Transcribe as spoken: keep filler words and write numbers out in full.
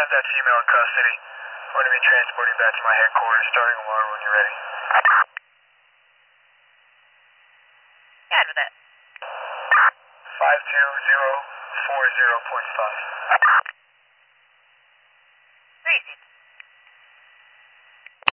have that female in custody. I'm going to be transporting back to my headquarters, starting alarm when you're ready. Yeah, with that. five two zero four zero point five.